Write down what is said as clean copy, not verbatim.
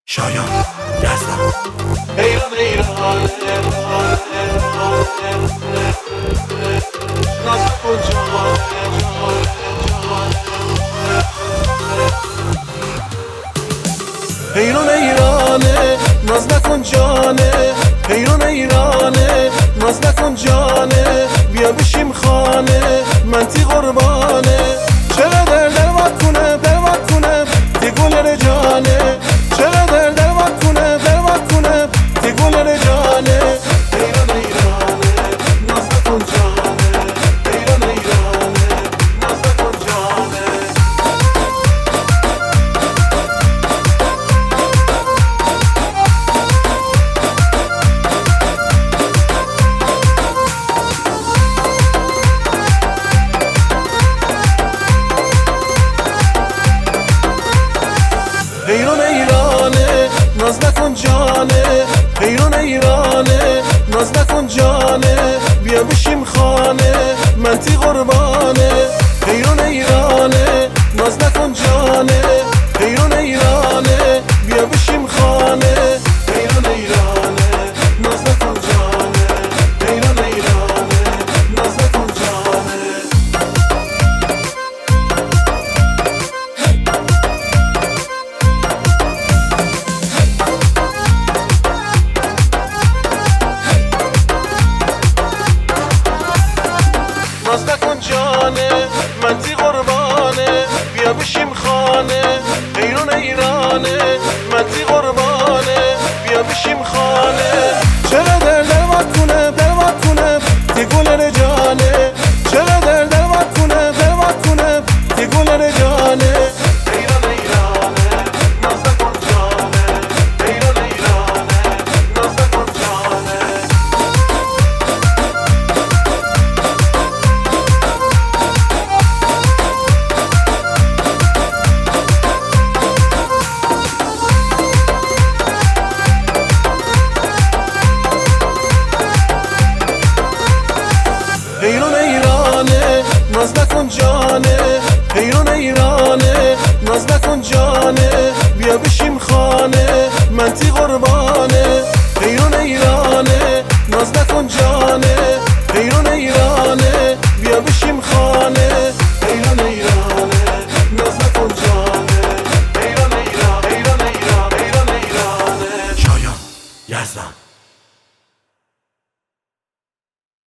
شایان یزدان. ایران ایران ناز نکن جان ایران ایرانه ناز نکن جانه ایران ایرانه ناز نکن جانه بیا بشیم خانه منتی قربانه چقدر دلوات کنه دلوات کنه تی گل جانه چقدر دلوات کنه دلوات کنه تی گل جانه ایران ایرانه ناز نکن جانه ایران ایرانه ناز نکن جانه ایران ایرانه ناز نکن جانه ایران ایرانه ناز نکن جانه بیا بشیم خانه منتی قربانه ایران ایرانه ناز نکن جانه ایران ایرانه بیا بشیم خانه ایران ایرانه ناز نکن جانه ایران ایرانه ناز نکن جانه ناز نکن جانه منتی قربانه بیا بشیم خانه ایران ایرانه منتی قربانه بیا بشیم خانه